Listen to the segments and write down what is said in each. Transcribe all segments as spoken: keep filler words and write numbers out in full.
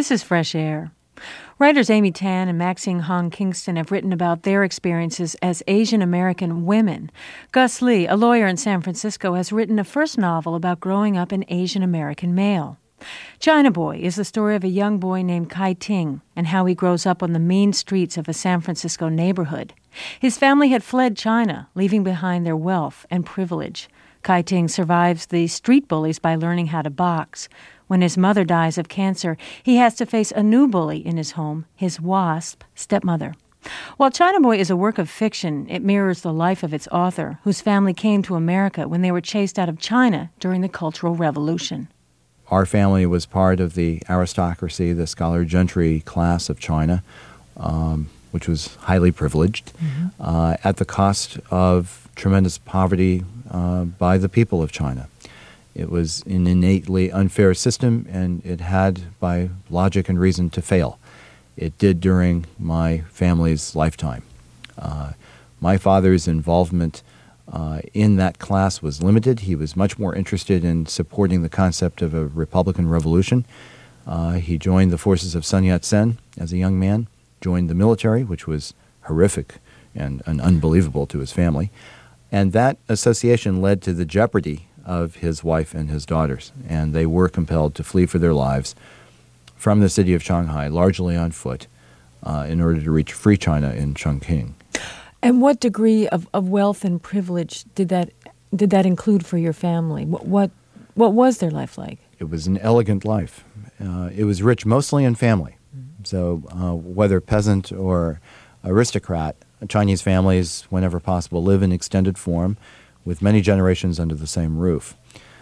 This is Fresh Air. Writers Amy Tan and Maxine Hong Kingston have written about their experiences as Asian American women. Gus Lee, a lawyer in San Francisco, has written a first novel about growing up an Asian American male. China Boy is the story of a young boy named Kai Ting and how he grows up on the mean streets of a San Francisco neighborhood. His family had fled China, leaving behind their wealth and privilege. Kai Ting survives the street bullies by learning how to box. When his mother dies of cancer, he has to face a new bully in his home, his WASP stepmother. While China Boy is a work of fiction, it mirrors the life of its author, whose family came to America when they were chased out of China during the Cultural Revolution. Our family was part of the aristocracy, the scholar gentry class of China, um, which was highly privileged, mm-hmm. uh, at the cost of tremendous poverty uh, by the people of China. It was an innately unfair system, and it had, by logic and reason, to fail. It did during my family's lifetime. Uh, my father's involvement uh, in that class was limited. He was much more interested in supporting the concept of a Republican revolution. Uh, he joined the forces of Sun Yat-sen as a young man, joined the military, which was horrific and, and unbelievable to his family. And that association led to the jeopardy of his wife and his daughters, and they were compelled to flee for their lives from the city of Shanghai, largely on foot, uh, in order to reach free China in Chongqing. And what degree of, of wealth and privilege did that did that include for your family? What what, what was their life like? It was an elegant life. Uh, it was rich mostly in family. Mm-hmm. So uh, whether peasant or aristocrat, Chinese families, whenever possible, live in extended form with many generations under the same roof.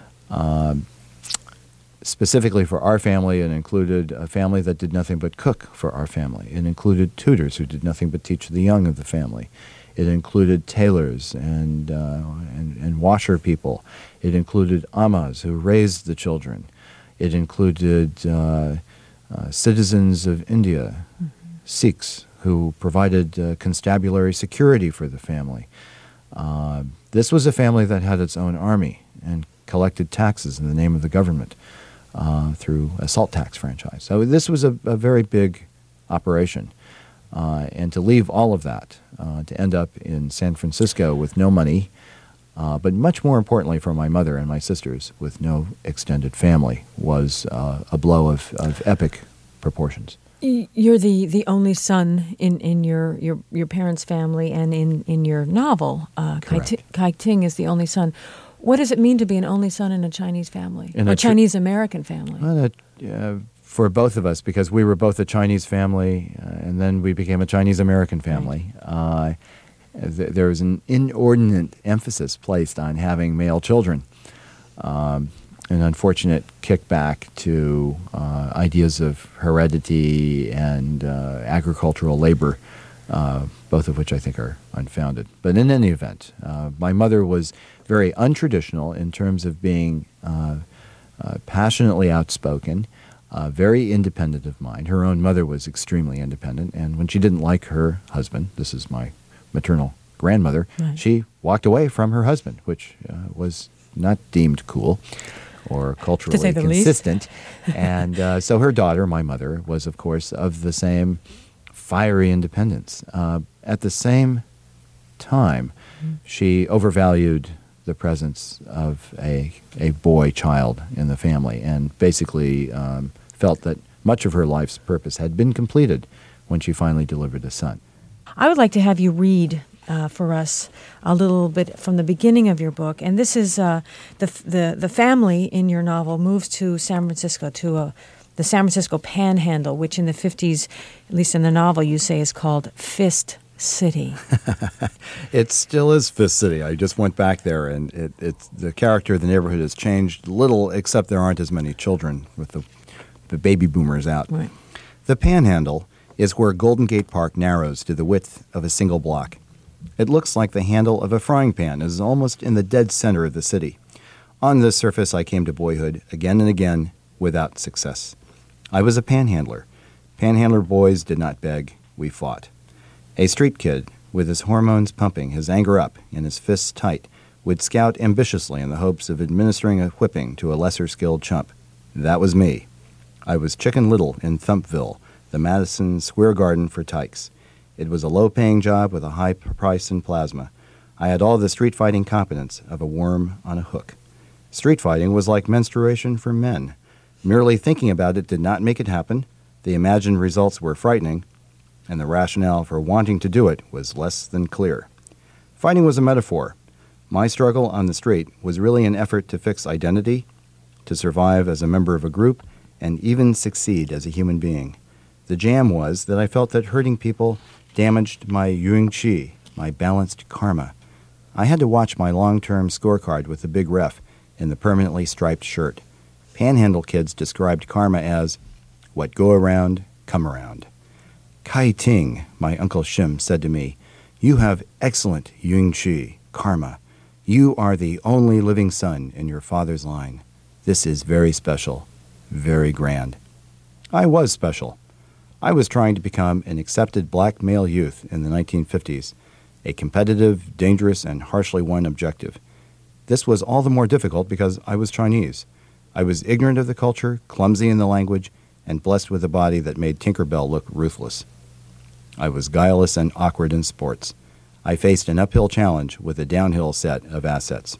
Uh, specifically for our family, it included a family that did nothing but cook for our family. It included tutors who did nothing but teach the young of the family. It included tailors and, uh, and, and washer people. It included amahs who raised the children. It included uh, uh, citizens of India, mm-hmm. Sikhs, who provided uh, constabulary security for the family. Uh, this was a family that had its own army and collected taxes in the name of the government uh, through a salt tax franchise. So this was a, a very big operation. Uh, and to leave all of that, uh, to end up in San Francisco with no money, uh, but much more importantly for my mother and my sisters, with no extended family, was uh, a blow of, of epic proportions. You're the, the only son in, in your, your, your parents' family, and in, in your novel, uh, Kai, T- Kai Ting is the only son. What does it mean to be an only son in a Chinese family, in or a tr- Chinese-American family? Well, uh, for both of us, because we were both a Chinese family, uh, and then we became a Chinese-American family. Right. Uh, th- there was an inordinate emphasis placed on having male children. Um, an unfortunate kickback to uh, ideas of heredity and uh, agricultural labor, uh, both of which I think are unfounded. But in any event, uh, my mother was very untraditional in terms of being uh, uh, passionately outspoken, uh, very independent of mind. Her own mother was extremely independent, and when she didn't like her husband, this is my maternal grandmother, right. she walked away from her husband, which uh, was not deemed cool or culturally consistent. And uh, so her daughter, my mother, was, of course, of the same fiery independence. Uh, at the same time, mm-hmm. she overvalued the presence of a, a boy child in the family, and basically um, felt that much of her life's purpose had been completed when she finally delivered a son. I would like to have you read Uh, for us a little bit from the beginning of your book. And this is uh, the, the the family in your novel moves to San Francisco, to a, the San Francisco Panhandle, which in the fifties, at least in the novel, you say is called Fist City. It still is Fist City. I just went back there, and it, it's the character of the neighborhood has changed little, except there aren't as many children with the, the baby boomers out. Right. The Panhandle is where Golden Gate Park narrows to the width of a single block. It looks like the handle of a frying pan is almost in the dead center of the city. On this surface, I came to boyhood again and again without success. I was a panhandler. Panhandler boys did not beg, we fought. A street kid, with his hormones pumping, his anger up, and his fists tight, would scout ambitiously in the hopes of administering a whipping to a lesser skilled chump. That was me. I was Chicken Little in Thumpville, the Madison Square Garden for tykes. It was a low-paying job with a high price in plasma. I had all the street-fighting competence of a worm on a hook. Street fighting was like menstruation for men. Merely thinking about it did not make it happen. The imagined results were frightening, and the rationale for wanting to do it was less than clear. Fighting was a metaphor. My struggle on the street was really an effort to fix identity, to survive as a member of a group, and even succeed as a human being. The jam was that I felt that hurting people damaged my Yung Chi, my balanced karma. I had to watch my long-term scorecard with the big ref in the permanently striped shirt. Panhandle kids described karma as, what go around, come around. Kai Ting, my Uncle Shim, said to me, you have excellent Yung Chi, karma. You are the only living son in your father's line. This is very special, very grand. I was special. I was trying to become an accepted black male youth in the nineteen fifties, a competitive, dangerous, and harshly won objective. This was all the more difficult because I was Chinese. I was ignorant of the culture, clumsy in the language, and blessed with a body that made Tinkerbell look ruthless. I was guileless and awkward in sports. I faced an uphill challenge with a downhill set of assets.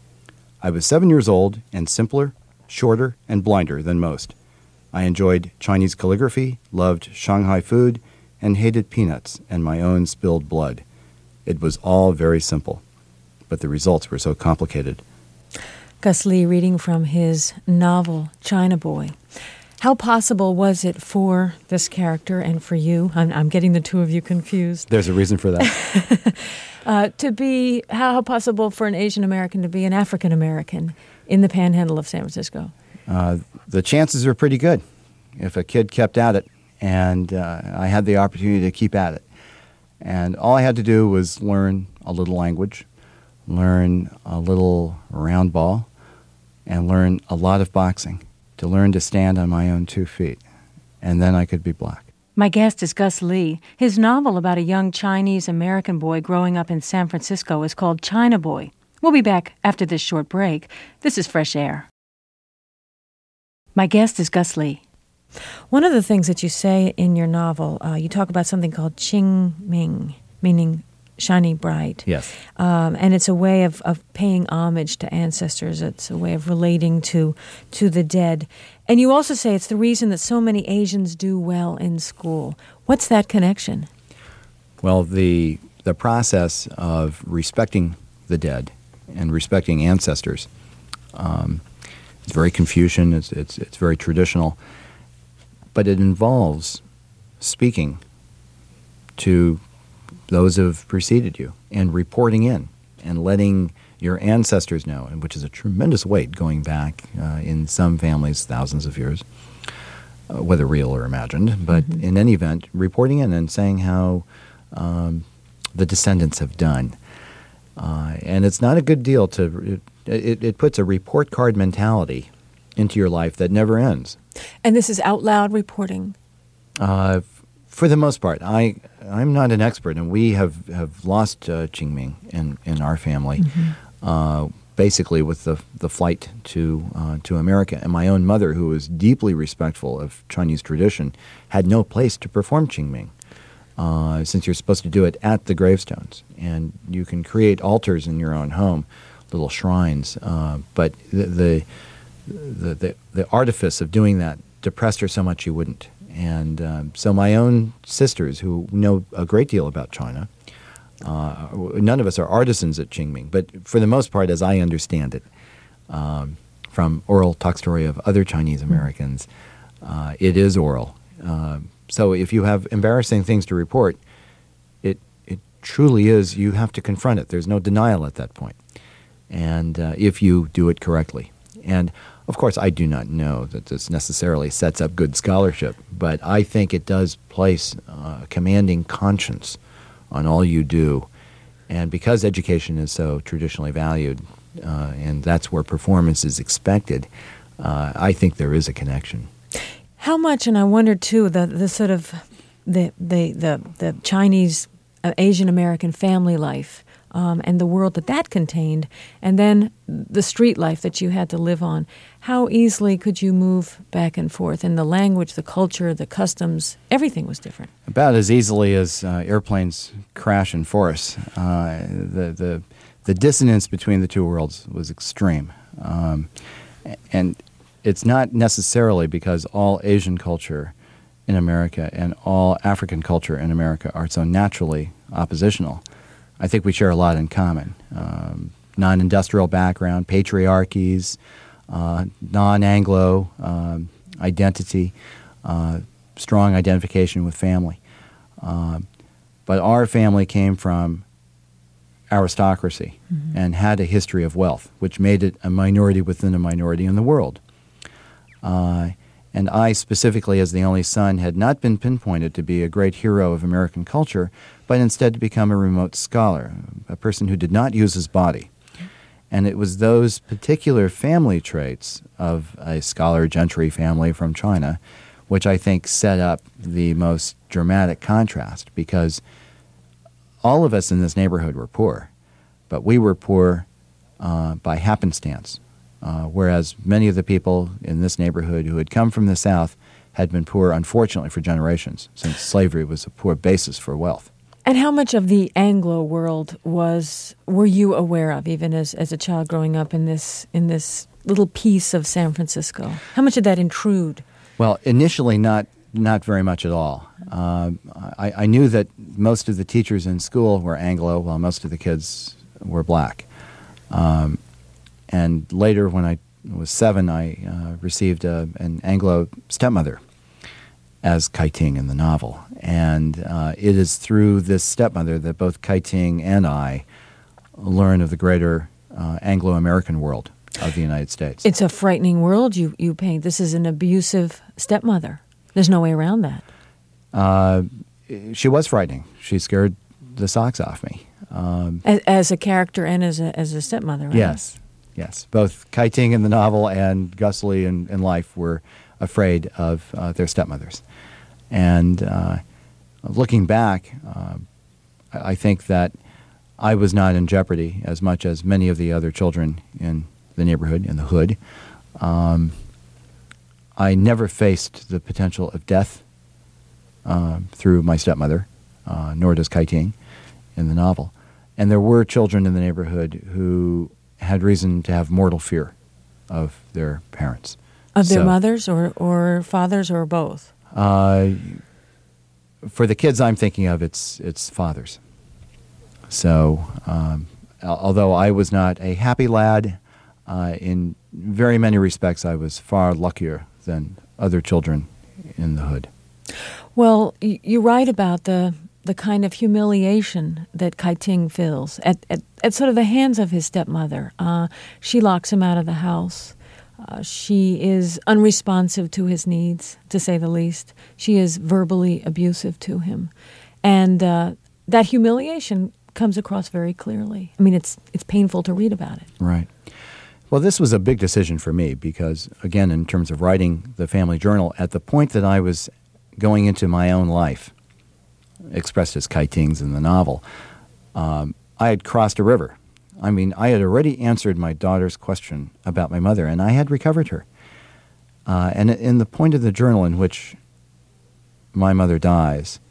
I was seven years old and simpler, shorter, and blinder than most. I enjoyed Chinese calligraphy, loved Shanghai food, and hated peanuts and my own spilled blood. It was all very simple, but the results were so complicated. Gus Lee reading from his novel, China Boy. How possible was it for this character and for you, I'm, I'm getting the two of you confused. There's a reason for that. uh, to be, how, how possible for an Asian American to be an African American in the Panhandle of San Francisco? Uh, the chances are pretty good if a kid kept at it, and uh, I had the opportunity to keep at it. And all I had to do was learn a little language, learn a little round ball, and learn a lot of boxing to learn to stand on my own two feet. And then I could be black. My guest is Gus Lee. His novel about a young Chinese-American boy growing up in San Francisco is called China Boy. We'll be back after this short break. This is Fresh Air. My guest is Gus Lee. One of the things that you say in your novel, uh, you talk about something called Qing Ming, meaning shiny bright. Yes. Um, and it's a way of, of paying homage to ancestors. It's a way of relating to to the dead. And you also say it's the reason that so many Asians do well in school. What's that connection? Well, the the process of respecting the dead and respecting ancestors, um, it's very Confucian, it's, it's, it's very traditional, but it involves speaking to those who have preceded you and reporting in and letting your ancestors know, and which is a tremendous weight going back uh, in some families thousands of years, uh, whether real or imagined. But mm-hmm. in any event, reporting in and saying how um, the descendants have done. Uh, and it's not a good deal to, it, it puts a report card mentality into your life that never ends. And this is out loud reporting? Uh, for the most part. I, I'm not an expert, and we have, have lost uh, Qingming in, in our family, mm-hmm. uh, basically with the, the flight to, uh, to America. And my own mother, who was deeply respectful of Chinese tradition, had no place to perform Qingming. Uh, since you're supposed to do it at the gravestones. And you can create altars in your own home, little shrines. Uh, but the, the, the, the, the artifice of doing that depressed her so much she wouldn't. And um, so my own sisters, who know a great deal about China, uh, none of us are artisans at Qingming, but for the most part, as I understand it, um, from oral talk story of other Chinese Americans, uh, it is oral. Uh, So if you have embarrassing things to report, it it truly is, you have to confront it. There's no denial at that point. And uh, if you do it correctly. And, of course, I do not know that this necessarily sets up good scholarship, but I think it does place uh, a commanding conscience on all you do. And because education is so traditionally valued, uh, and that's where performance is expected, uh, I think there is a connection. How much, and I wonder too, the the sort of the the the, the Chinese uh, Asian American family life um, and the world that that contained, and then the street life that you had to live on. How easily could you move back and forth? And the language, the culture, the customs, everything was different. About as easily as uh, airplanes crash in forests. Uh, the, the, the dissonance between the two worlds was extreme. Um, and it's not necessarily because all Asian culture in America and all African culture in America are so naturally oppositional. I think we share a lot in common. Um, non-industrial background, patriarchies, uh, non-Anglo um, identity, uh, strong identification with family. Um, but our family came from aristocracy mm-hmm. and had a history of wealth, which made it a minority within a minority in the world. Uh, and I specifically, as the only son, had not been pinpointed to be a great hero of American culture, but instead to become a remote scholar, a person who did not use his body. And it was those particular family traits of a scholar gentry family from China which I think set up the most dramatic contrast, because all of us in this neighborhood were poor, but we were poor uh, by happenstance. Uh, whereas many of the people in this neighborhood who had come from the South had been poor, unfortunately, for generations, since slavery was a poor basis for wealth. And how much of the Anglo world was were you aware of, even as, as a child growing up in this in this little piece of San Francisco? How much did that intrude? Well, initially, not not very much at all. Uh, I, I knew that most of the teachers in school were Anglo, while most of the kids were black. Um, And later, when I was seven, I uh, received a, an Anglo stepmother as Kai Ting in the novel. And uh, it is through this stepmother that both Kai Ting and I learn of the greater uh, Anglo-American world of the United States. It's a frightening world you, you paint. This is an abusive stepmother. There's no way around that. Uh, she was frightening. She scared the socks off me. Um, as, as a character and as a, as a stepmother, right? Yes. Yes, both Kai Ting in the novel and Gus Lee in, in life were afraid of uh, their stepmothers. And uh, looking back, uh, I think that I was not in jeopardy as much as many of the other children in the neighborhood, in the hood. Um, I never faced the potential of death uh, through my stepmother, uh, nor does Kai Ting in the novel. And there were children in the neighborhood who had reason to have mortal fear of their parents. Of their so, mothers or, or fathers or both? Uh, for the kids I'm thinking of, it's it's fathers. So um, although I was not a happy lad, uh, in very many respects I was far luckier than other children in the hood. Well, you write about the the kind of humiliation that Kai Ting feels at, at, at sort of the hands of his stepmother. Uh, she locks him out of the house. Uh, she is unresponsive to his needs, to say the least. She is verbally abusive to him. And uh, that humiliation comes across very clearly. I mean, it's it's painful to read about it. Right. Well, this was a big decision for me because, again, in terms of writing the family journal, at the point that I was going into my own life, expressed as Kai Ting's in the novel, um, I had crossed a river. I mean, I had already answered my daughter's question about my mother, and I had recovered her. Uh, and in the point of the journal in which my mother dies,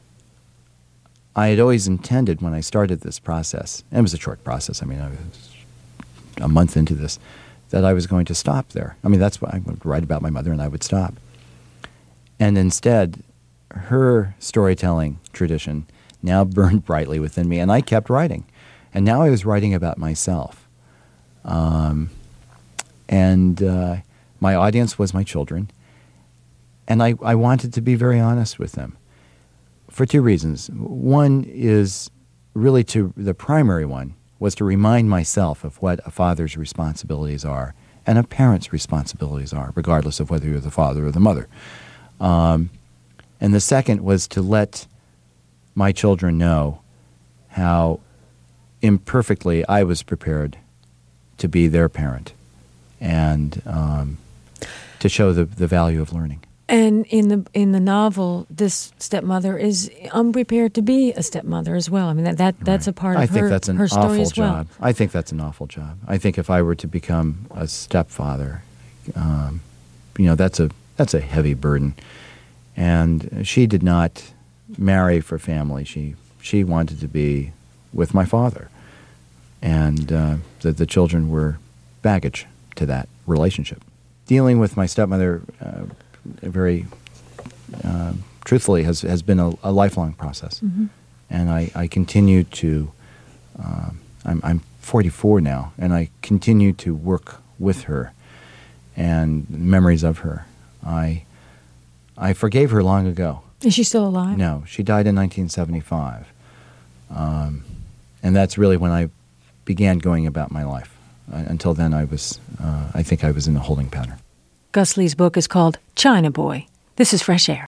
I had always intended when I started this process, and it was a short process, I mean, I was a month into this, that I was going to stop there. I mean, that's what I would write about my mother, and I would stop. And instead, her storytelling tradition now burned brightly within me, and I kept writing. And now I was writing about myself. Um, and uh, my audience was my children, and I, I wanted to be very honest with them for two reasons. One is really to, the primary one was to remind myself of what a father's responsibilities are and a parent's responsibilities are, regardless of whether you're the father or the mother. Um, And the second was to let my children know how imperfectly I was prepared to be their parent and um, to show the, the value of learning. And in the in the novel, this stepmother is unprepared to be a stepmother as well. I mean, that, that that's Right. a part I of think her, that's an her story awful as well. job. I think that's an awful job. I think if I were to become a stepfather, um, you know, that's a that's a heavy burden. And she did not marry for family. She she wanted to be with my father, and uh, the the children were baggage to that relationship. Dealing with my stepmother, uh, very uh, truthfully, has has been a, a lifelong process, Mm-hmm. and I, I continue to. Uh, I'm I'm forty-four now, and I continue to work with her, and memories of her. I I forgave her long ago. Is she still alive? No, she died in nineteen seventy-five, um, and that's really when I began going about my life. Uh, until then, I was, uh, I think I was in a holding pattern. Gus Lee's book is called China Boy. This is Fresh Air.